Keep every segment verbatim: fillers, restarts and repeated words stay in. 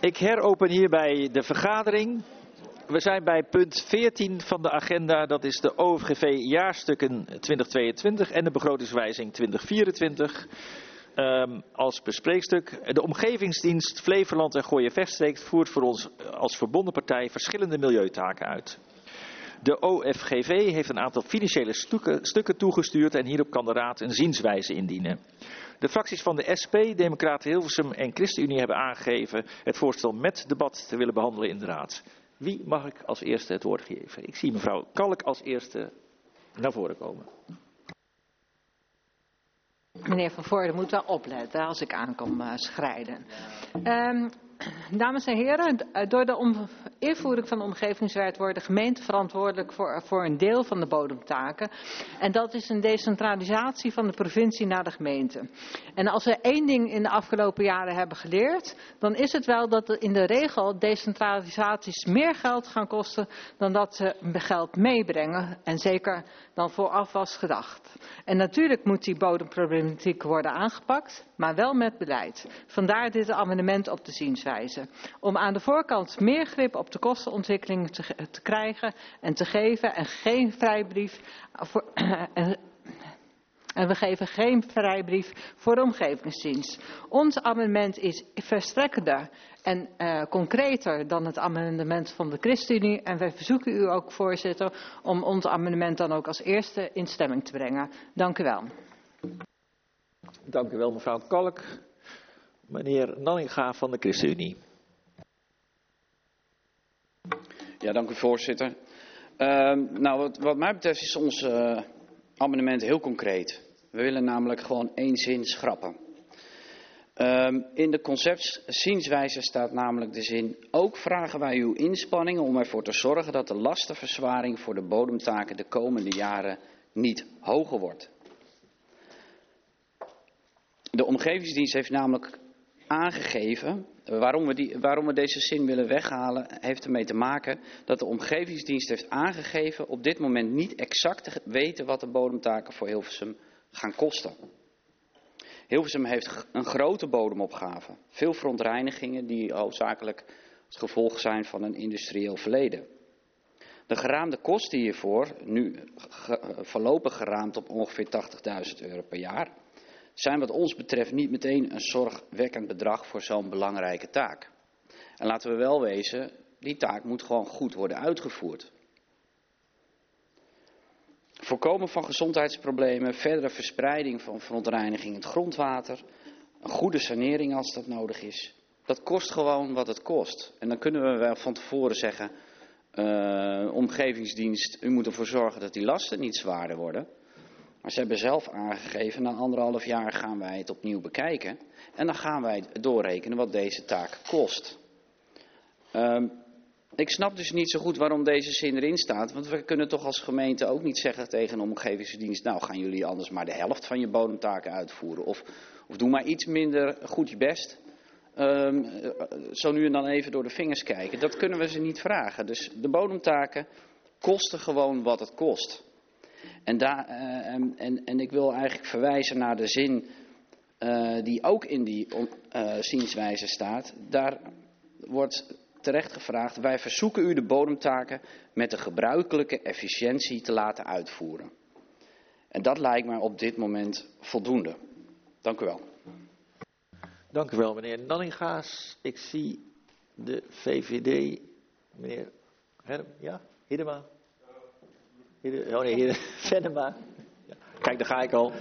Ik heropen hierbij de vergadering. We zijn bij punt veertien van de agenda, dat is de O F G V jaarstukken twintig tweeëntwintig en de begrotingswijzing twintig vierentwintig. Um, als bespreekstuk. De Omgevingsdienst Flevoland en Gooi-Vechtstreek voert voor ons als verbonden partij verschillende milieutaken uit. De O F G V heeft een aantal financiële stukken, stukken toegestuurd en hierop kan de Raad een zienswijze indienen. De fracties van de S P, Democraten Hilversum en ChristenUnie hebben aangegeven het voorstel met debat te willen behandelen in de Raad. Wie mag ik als eerste het woord geven? Ik zie mevrouw Kalk als eerste naar voren komen. Meneer Van Voorde moet wel opletten als ik aankom uh, schrijden. Um, dames en heren, door de om, invoering van de omgevingswet wordt de gemeente verantwoordelijk voor, voor een deel van de bodemtaken. En dat is een decentralisatie van de provincie naar de gemeente. En als we één ding in de afgelopen jaren hebben geleerd, dan is het wel dat in de regel decentralisaties meer geld gaan kosten dan dat ze geld meebrengen. En zeker dan vooraf was gedacht. En natuurlijk moet die bodemproblematiek worden aangepakt, maar wel met beleid. Vandaar dit amendement op de zienswijze. Om aan de voorkant meer grip op de kostenontwikkeling te, te krijgen en te geven en geen vrijbrief voor, en, en we geven geen vrijbrief voor de omgevingsdienst. Ons amendement is verstrekkender en uh, concreter dan het amendement van de ChristenUnie. En wij verzoeken u ook, voorzitter, om ons amendement dan ook als eerste in stemming te brengen. Dank u wel. Dank u wel, mevrouw Kalk. Meneer Nanninga van de ChristenUnie. Ja, dank u, voorzitter. Uh, nou, wat, wat mij betreft is ons uh, amendement heel concreet. We willen namelijk gewoon één zin schrappen. Um, in de conceptzienswijze staat namelijk de zin: ook vragen wij uw inspanningen om ervoor te zorgen dat de lastenverzwaring voor de bodemtaken de komende jaren niet hoger wordt. De Omgevingsdienst heeft namelijk aangegeven, waarom we, die, waarom we deze zin willen weghalen, heeft ermee te maken dat de Omgevingsdienst heeft aangegeven op dit moment niet exact te weten wat de bodemtaken voor Hilversum gaan kosten. Hilversum heeft een grote bodemopgave. Veel verontreinigingen die hoofdzakelijk het gevolg zijn van een industrieel verleden. De geraamde kosten hiervoor, nu ge, voorlopig geraamd op ongeveer tachtigduizend euro per jaar, zijn wat ons betreft niet meteen een zorgwekkend bedrag voor zo'n belangrijke taak. En laten we wel wezen, die taak moet gewoon goed worden uitgevoerd. Voorkomen van gezondheidsproblemen, verdere verspreiding van verontreiniging in het grondwater, een goede sanering als dat nodig is. Dat kost gewoon wat het kost. En dan kunnen we wel van tevoren zeggen, uh, omgevingsdienst, u moet ervoor zorgen dat die lasten niet zwaarder worden. Maar ze hebben zelf aangegeven, na anderhalf jaar gaan wij het opnieuw bekijken. En dan gaan wij doorrekenen wat deze taak kost. Um, Ik snap dus niet zo goed waarom deze zin erin staat. Want we kunnen toch als gemeente ook niet zeggen tegen een omgevingsdienst: nou, gaan jullie anders maar de helft van je bodemtaken uitvoeren. Of, of doe maar iets minder goed je best. Um, zo nu en dan even door de vingers kijken. Dat kunnen we ze niet vragen. Dus de bodemtaken kosten gewoon wat het kost. En, daar, uh, en, en, en ik wil eigenlijk verwijzen naar de zin uh, die ook in die uh, zienswijze staat. Daar wordt terecht gevraagd: wij verzoeken u de bodemtaken met de gebruikelijke efficiëntie te laten uitvoeren. En dat lijkt mij op dit moment voldoende. Dank u wel. Dank u wel, meneer Nanninga's. Ik zie de V V D, meneer Her ja, Hiddema. Hidde, oh nee, Hidde, Venema. Ja. Kijk, daar ga ik al.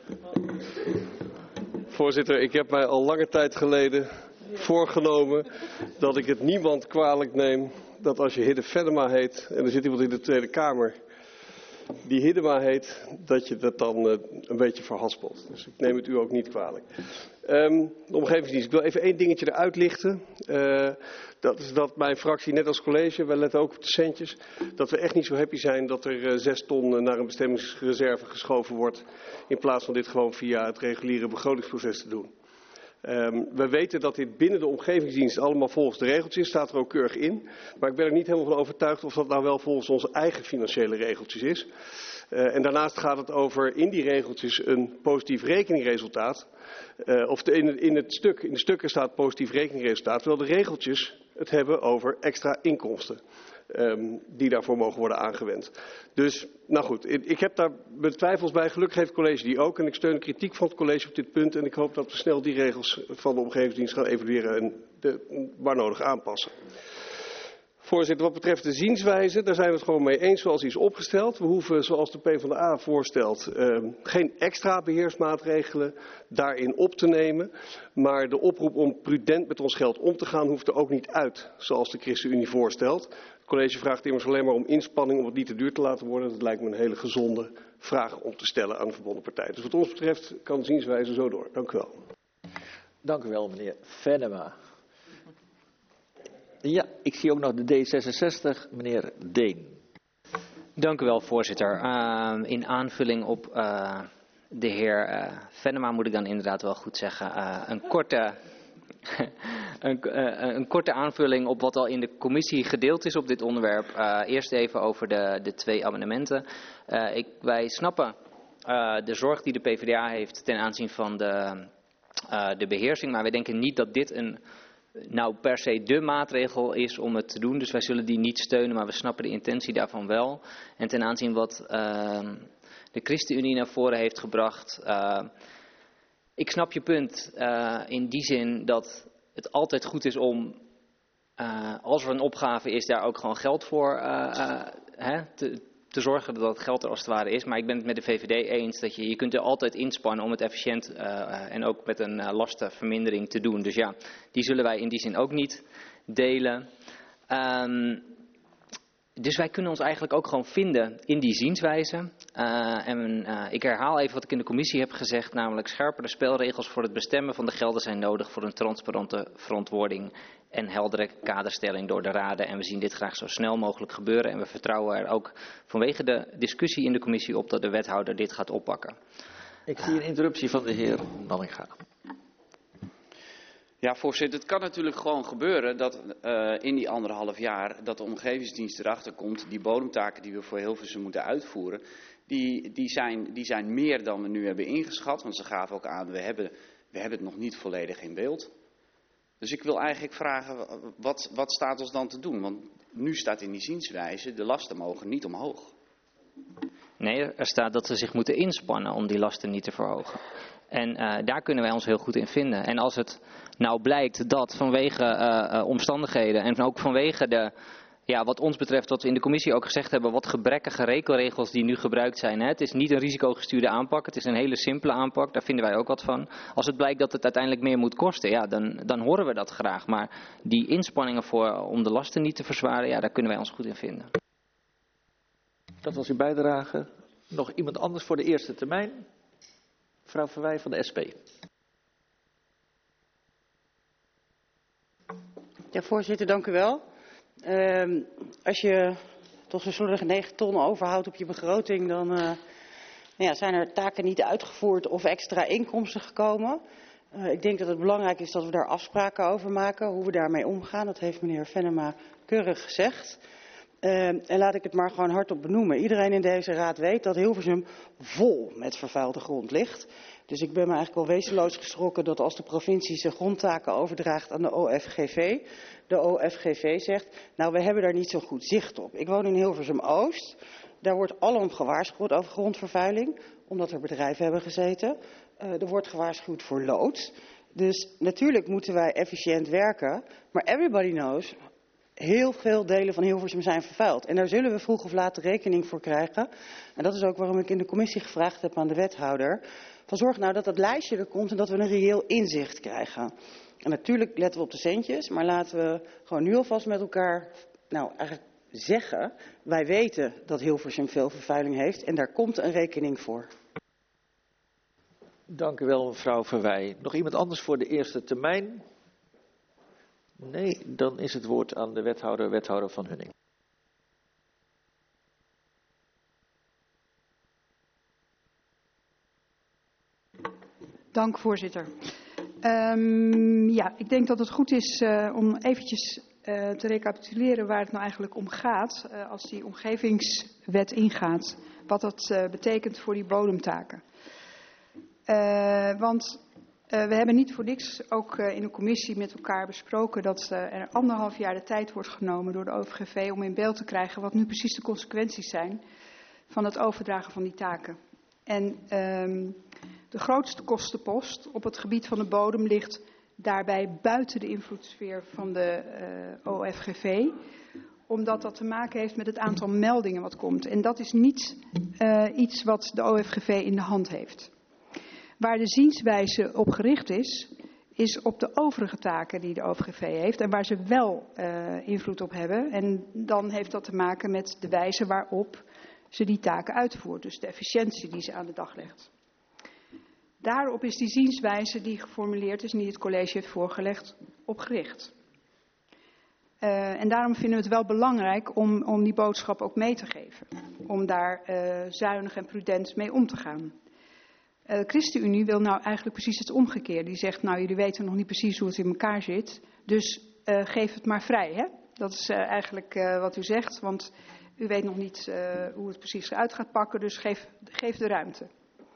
Voorzitter, ik heb mij al lange tijd geleden voorgenomen dat ik het niemand kwalijk neem dat als je Hidde Venema heet en er zit iemand in de Tweede Kamer die Hiddema heet, dat je dat dan uh, een beetje verhaspelt. Dus ik neem het u ook niet kwalijk. Um, de omgevingsdienst. Ik wil even één dingetje eruit lichten. Uh, dat is dat mijn fractie, net als college, wij letten ook op de centjes, dat we echt niet zo happy zijn dat er uh, zes ton naar een bestemmingsreserve geschoven wordt, in plaats van dit gewoon via het reguliere begrotingsproces te doen. Um, we weten dat dit binnen de omgevingsdienst allemaal volgens de regeltjes staat er ook keurig in. Maar ik ben er niet helemaal van overtuigd of dat nou wel volgens onze eigen financiële regeltjes is. Uh, en daarnaast gaat het over in die regeltjes een positief rekeningresultaat. Uh, of de, in, in, het stuk, in de stukken staat positief rekeningresultaat, terwijl de regeltjes het hebben over extra inkomsten. Um, die daarvoor mogen worden aangewend. Dus, nou goed, ik, ik heb daar mijn twijfels bij. Gelukkig heeft het college die ook. En ik steun de kritiek van het college op dit punt. En ik hoop dat we snel die regels van de omgevingsdienst gaan evalueren en de, waar nodig aanpassen. Voorzitter, wat betreft de zienswijze, daar zijn we het gewoon mee eens zoals die is opgesteld. We hoeven, zoals de PvdA voorstelt, uh, geen extra beheersmaatregelen daarin op te nemen. Maar de oproep om prudent met ons geld om te gaan hoeft er ook niet uit, zoals de ChristenUnie voorstelt. Het college vraagt immers alleen maar om inspanning om het niet te duur te laten worden. Dat lijkt me een hele gezonde vraag om te stellen aan de verbonden partijen. Dus wat ons betreft kan de zienswijze zo door. Dank u wel. Dank u wel, meneer Venema. Ja, ik zie ook nog de D zesenzestig, meneer Deen. Dank u wel, voorzitter. Uh, in aanvulling op uh, de heer uh, Venema moet ik dan inderdaad wel goed zeggen. Uh, een, korte, een, uh, een korte aanvulling op wat al in de commissie gedeeld is op dit onderwerp. Uh, eerst even over de, de twee amendementen. Uh, ik, wij snappen uh, de zorg die de PvdA heeft ten aanzien van de, uh, de beheersing. Maar wij denken niet dat dit een... nou per se de maatregel is om het te doen. Dus wij zullen die niet steunen, maar we snappen de intentie daarvan wel. En ten aanzien wat uh, de ChristenUnie naar voren heeft gebracht. Uh, ik snap je punt uh, in die zin dat het altijd goed is om, uh, als er een opgave is, daar ook gewoon geld voor uh, uh, hè, te, te zorgen dat dat geld er als het ware is. Maar ik ben het met de V V D eens dat je, je kunt er altijd inspannen om het efficiënt uh, en ook met een uh, lastenvermindering te doen. Dus ja, die zullen wij in die zin ook niet delen. Um, dus wij kunnen ons eigenlijk ook gewoon vinden in die zienswijze. Uh, en uh, ik herhaal even wat ik in de commissie heb gezegd, namelijk scherpere spelregels voor het bestemmen van de gelden zijn nodig voor een transparante verantwoording en heldere kaderstelling door de raden. En we zien dit graag zo snel mogelijk gebeuren. En we vertrouwen er ook vanwege de discussie in de commissie op dat de wethouder dit gaat oppakken. Ik zie een interruptie van de heer Nanninga. Ja, voorzitter, het kan natuurlijk gewoon gebeuren dat uh, in die anderhalf jaar dat de omgevingsdienst erachter komt, die bodemtaken die we voor Hilversum moeten uitvoeren, die, die, zijn, die zijn meer dan we nu hebben ingeschat. Want ze gaven ook aan, we hebben, we hebben het nog niet volledig in beeld. Dus ik wil eigenlijk vragen, wat, wat staat ons dan te doen? Want nu staat in die zienswijze, de lasten mogen niet omhoog. Nee, er staat dat ze zich moeten inspannen om die lasten niet te verhogen. En uh, daar kunnen wij ons heel goed in vinden. En als het nou blijkt dat vanwege uh, uh, omstandigheden en ook vanwege de, ja, wat ons betreft, wat we in de commissie ook gezegd hebben, wat gebrekkige rekenregels die nu gebruikt zijn. Hè? Het is niet een risicogestuurde aanpak, het is een hele simpele aanpak, daar vinden wij ook wat van. Als het blijkt dat het uiteindelijk meer moet kosten, ja, dan, dan horen we dat graag. Maar die inspanningen voor, om de lasten niet te verzwaren, ja, daar kunnen wij ons goed in vinden. Dat was uw bijdrage. Nog iemand anders voor de eerste termijn? Mevrouw Verwij van de S P. Ja, voorzitter, dank u wel. Uh, als je toch zo'n slordige negen ton overhoudt op je begroting, dan uh, nou ja, zijn er taken niet uitgevoerd of extra inkomsten gekomen. Uh, ik denk dat het belangrijk is dat we daar afspraken over maken, hoe we daarmee omgaan. Dat heeft meneer Venema keurig gezegd. Uh, en laat ik het maar gewoon hardop benoemen. Iedereen in deze raad weet dat Hilversum vol met vervuilde grond ligt. Dus ik ben me eigenlijk wel wezenloos geschrokken dat als de provincie zijn grondtaken overdraagt aan de O F G V, de O F G V zegt, nou we hebben daar niet zo goed zicht op. Ik woon in Hilversum Oost, daar wordt alom gewaarschuwd over grondvervuiling, omdat er bedrijven hebben gezeten. Uh, er wordt gewaarschuwd voor lood. Dus natuurlijk moeten wij efficiënt werken, maar everybody knows, heel veel delen van Hilversum zijn vervuild. En daar zullen we vroeg of laat rekening voor krijgen. En dat is ook waarom ik in de commissie gevraagd heb aan de wethouder, van zorg nou dat dat lijstje er komt en dat we een reëel inzicht krijgen. En natuurlijk letten we op de centjes, maar laten we gewoon nu alvast met elkaar, nou eigenlijk zeggen, wij weten dat Hilversum veel vervuiling heeft en daar komt een rekening voor. Dank u wel, mevrouw Verwij. Nog iemand anders voor de eerste termijn? Nee, dan is het woord aan de wethouder, wethouder Van Hunning. Dank, voorzitter. Um, ja, ik denk dat het goed is uh, om eventjes uh, te recapituleren waar het nou eigenlijk om gaat. Uh, als die omgevings, wet ingaat. Wat dat uh, betekent voor die bodemtaken. Uh, want uh, we hebben niet voor niks ook uh, in de commissie met elkaar besproken dat uh, er anderhalf jaar de tijd wordt genomen door de O V G V om in beeld te krijgen wat nu precies de consequenties zijn van het overdragen van die taken. En um, de grootste kostenpost op het gebied van de bodem ligt daarbij buiten de invloedssfeer van de uh, O F G V, omdat dat te maken heeft met het aantal meldingen wat komt. En dat is niet uh, iets wat de O F G V in de hand heeft. Waar de zienswijze op gericht is, is op de overige taken die de O V G V heeft en waar ze wel uh, invloed op hebben. En dan heeft dat te maken met de wijze waarop ze die taken uitvoert, dus de efficiëntie die ze aan de dag legt. Daarop is die zienswijze die geformuleerd is en die het college heeft voorgelegd, op gericht. Uh, en daarom vinden we het wel belangrijk om, om die boodschap ook mee te geven. Om daar uh, zuinig en prudent mee om te gaan. Uh, de ChristenUnie wil nou eigenlijk precies het omgekeerde. Die zegt, nou jullie weten nog niet precies hoe het in elkaar zit, dus uh, geef het maar vrij. Hè? Dat is uh, eigenlijk uh, wat u zegt, want u weet nog niet uh, hoe het precies uit gaat pakken, dus geef, geef de ruimte.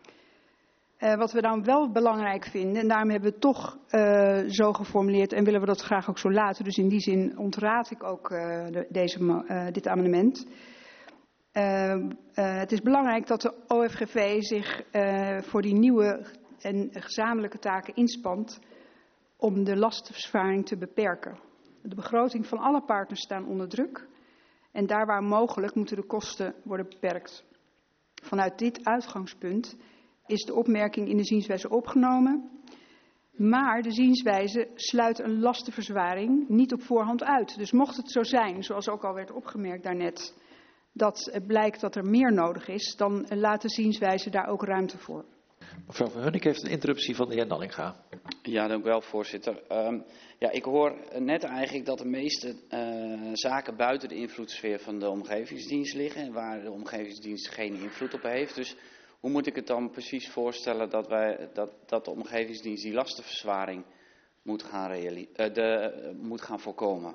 Uh, wat we dan wel belangrijk vinden, en daarom hebben we het toch uh, zo geformuleerd en willen we dat graag ook zo laten. Dus in die zin ontraad ik ook uh, de, deze, uh, dit amendement. Uh, uh, het is belangrijk dat de O F G V zich uh, voor die nieuwe en gezamenlijke taken inspant om de lastenverzwaring te beperken. De begroting van alle partners staan onder druk en daar waar mogelijk moeten de kosten worden beperkt. Vanuit dit uitgangspunt is de opmerking in de zienswijze opgenomen, maar de zienswijze sluit een lastenverzwaring niet op voorhand uit. Dus mocht het zo zijn, zoals ook al werd opgemerkt daarnet, dat blijkt dat er meer nodig is, dan laat de zienswijze daar ook ruimte voor. Mevrouw Van Hunnik heeft een interruptie van de heer Dallinga. Ja, dank u wel, voorzitter. Um, ja, ik hoor net eigenlijk dat de meeste uh, zaken buiten de invloedssfeer van de omgevingsdienst liggen en waar de omgevingsdienst geen invloed op heeft. Dus hoe moet ik het dan precies voorstellen dat, wij, dat, dat de omgevingsdienst die lastenverzwaring moet gaan, reali- uh, de, uh, moet gaan voorkomen?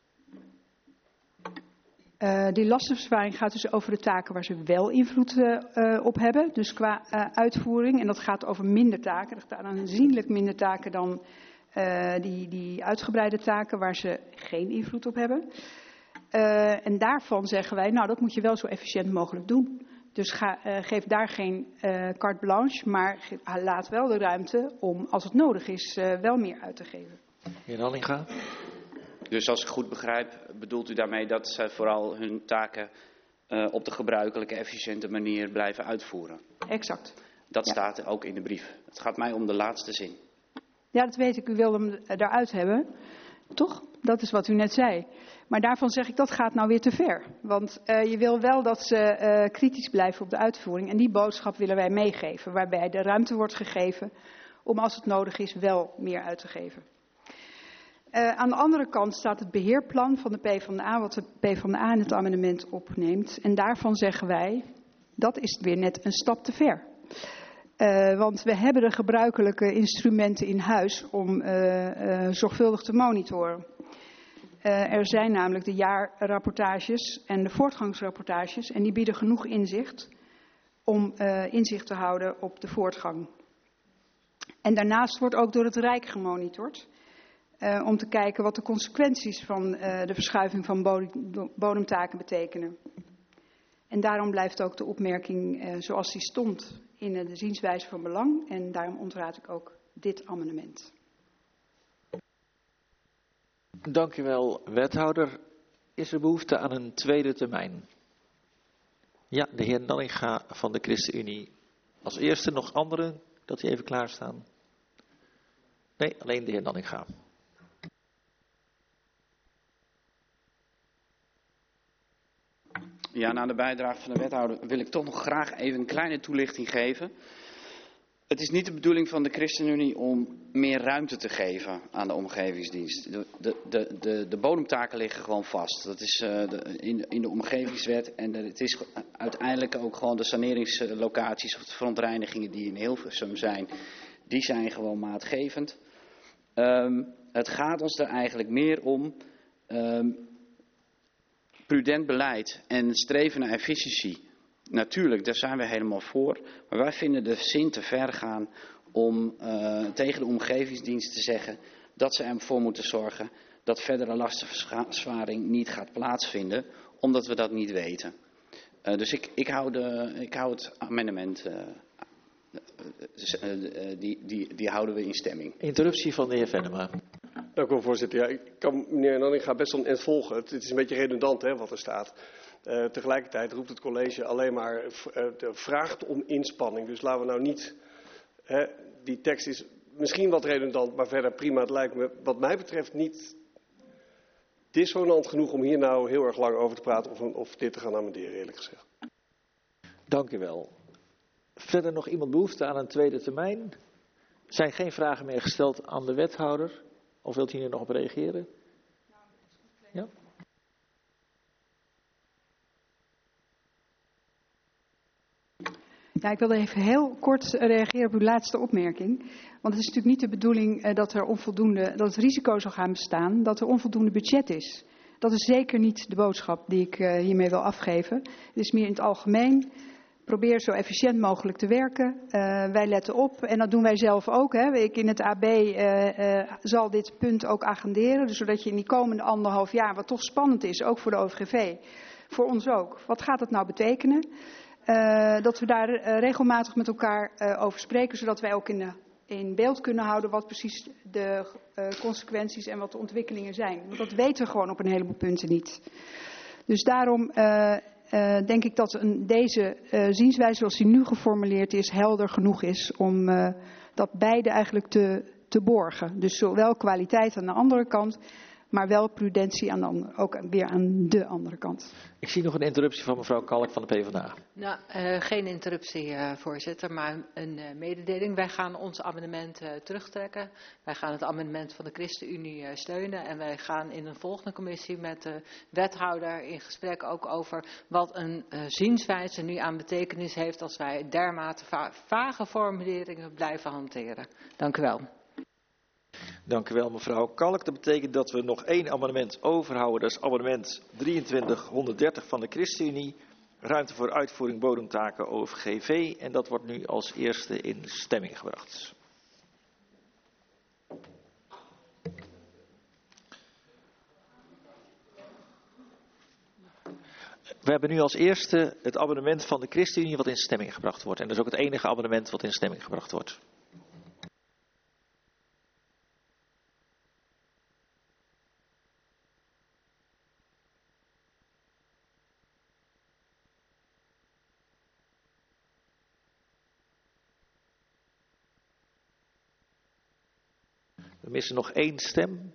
Uh, die lastenverzwaring gaat dus over de taken waar ze wel invloed uh, uh, op hebben. Dus qua uh, uitvoering. En dat gaat over minder taken. Dat gaat aanzienlijk minder taken dan uh, die, die uitgebreide taken waar ze geen invloed op hebben. Uh, en daarvan zeggen wij, nou dat moet je wel zo efficiënt mogelijk doen. Dus ga, uh, geef daar geen uh, carte blanche, maar ge- laat wel de ruimte om, als het nodig is, uh, wel meer uit te geven. Heer Dallinga. Dus als ik goed begrijp, bedoelt u daarmee dat zij vooral hun taken uh, op de gebruikelijke, efficiënte manier blijven uitvoeren? Exact. Dat ja. staat ook in de brief. Het gaat mij om de laatste zin. Ja, dat weet ik. U wilde hem daaruit hebben. Toch? Dat is wat u net zei. Maar daarvan zeg ik, dat gaat nou weer te ver. Want uh, je wil wel dat ze uh, kritisch blijven op de uitvoering. En die boodschap willen wij meegeven. Waarbij de ruimte wordt gegeven om als het nodig is wel meer uit te geven. Uh, aan de andere kant staat het beheerplan van de PvdA, wat de PvdA in het amendement opneemt. En daarvan zeggen wij, dat is weer net een stap te ver. Uh, want we hebben de gebruikelijke instrumenten in huis om uh, uh, zorgvuldig te monitoren. Uh, er zijn namelijk de jaarrapportages en de voortgangsrapportages en die bieden genoeg inzicht om uh, inzicht te houden op de voortgang. En daarnaast wordt ook door het Rijk gemonitord uh, om te kijken wat de consequenties van uh, de verschuiving van bodem, bodemtaken betekenen. En daarom blijft ook de opmerking uh, zoals die stond in uh, de zienswijze van belang en daarom ontraad ik ook dit amendement. Dank u wel, wethouder. Is er behoefte aan een tweede termijn? Ja, de heer Dallinga van de ChristenUnie. Als eerste nog anderen, dat die even klaarstaan? Nee, alleen de heer Dallinga. Ja, na de bijdrage van de wethouder wil ik toch nog graag even een kleine toelichting geven. Het is niet de bedoeling van de ChristenUnie om meer ruimte te geven aan de omgevingsdienst. De, de, de, de, de bodemtaken liggen gewoon vast. Dat is uh, de, in, in de omgevingswet en de, het is uiteindelijk ook gewoon de saneringslocaties of de verontreinigingen die in Hilversum zijn, die zijn gewoon maatgevend. Um, het gaat ons er eigenlijk meer om um, prudent beleid en streven naar efficiëntie. Natuurlijk, daar zijn we helemaal voor. Maar wij vinden de zin te ver gaan om uh, tegen de omgevingsdienst te zeggen dat ze ervoor moeten zorgen dat verdere lastenverzwaring niet gaat plaatsvinden, omdat we dat niet weten. Uh, dus ik, ik, hou de, ik hou het amendement, uh, uh, uh, die, die, die houden we in stemming. Interruptie van de heer Venema. Dank u wel, voorzitter. Ja, ik kan meneer Nanninga best wel een eind volgen. Het, het is een beetje redundant, hè, wat er staat. Uh, tegelijkertijd roept het college alleen maar uh, vraagt om inspanning. Dus laten we nou niet... Hè, die tekst is misschien wat redundant, maar verder prima. Het lijkt me wat mij betreft niet dissonant genoeg om hier nou heel erg lang over te praten of, of dit te gaan amenderen, eerlijk gezegd. Dank u wel. Verder nog iemand behoefte aan een tweede termijn? Er zijn geen vragen meer gesteld aan de wethouder. Of wilt u hier nog op reageren? Ja? Ja, ik wilde even heel kort reageren op uw laatste opmerking. Want het is natuurlijk niet de bedoeling uh, dat er onvoldoende, dat het risico zal gaan bestaan dat er onvoldoende budget is. Dat is zeker niet de boodschap die ik uh, hiermee wil afgeven. Het is meer in het algemeen. Probeer zo efficiënt mogelijk te werken. Uh, wij letten op en dat doen wij zelf ook. Hè. Ik in het A B uh, uh, zal dit punt ook agenderen. Dus zodat je in die komende anderhalf jaar, wat toch spannend is, ook voor de O V G V, voor ons ook. Wat gaat dat nou betekenen? Uh, dat we daar uh, regelmatig met elkaar uh, over spreken, zodat wij ook in, de, in beeld kunnen houden wat precies de uh, consequenties en wat de ontwikkelingen zijn. Want dat weten we gewoon op een heleboel punten niet. Dus daarom uh, uh, denk ik dat een, deze uh, zienswijze zoals die nu geformuleerd is, helder genoeg is om uh, dat beide eigenlijk te, te borgen. Dus zowel kwaliteit aan de andere kant, maar wel prudentie aan de andere, ook weer aan de andere kant. Ik zie nog een interruptie van mevrouw Kalk van de PvdA. Nou, uh, geen interruptie, uh, voorzitter, maar een uh, mededeling. Wij gaan ons amendement uh, terugtrekken. Wij gaan het amendement van de ChristenUnie uh, steunen. En wij gaan in een volgende commissie met de wethouder in gesprek ook over wat een uh, zienswijze nu aan betekenis heeft als wij dermate va- vage formuleringen blijven hanteren. Dank u wel. Dank u wel, mevrouw Kalk. Dat betekent dat we nog één amendement overhouden. Dat is amendement drieëntwintig honderddertig van de ChristenUnie. Ruimte voor uitvoering bodemtaken O V G V. En dat wordt nu als eerste in stemming gebracht. We hebben nu als eerste het amendement van de ChristenUnie wat in stemming gebracht wordt. En dat is ook het enige amendement wat in stemming gebracht wordt. We missen nog één stem.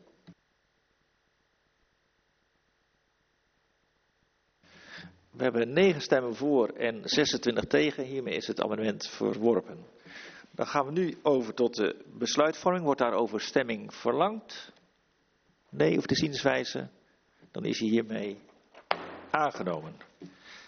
We hebben negen stemmen voor en zesentwintig tegen. Hiermee is het amendement verworpen. Dan gaan we nu over tot de besluitvorming. Wordt daarover stemming verlangd? Nee, of de zienswijze? Dan is hij hiermee aangenomen.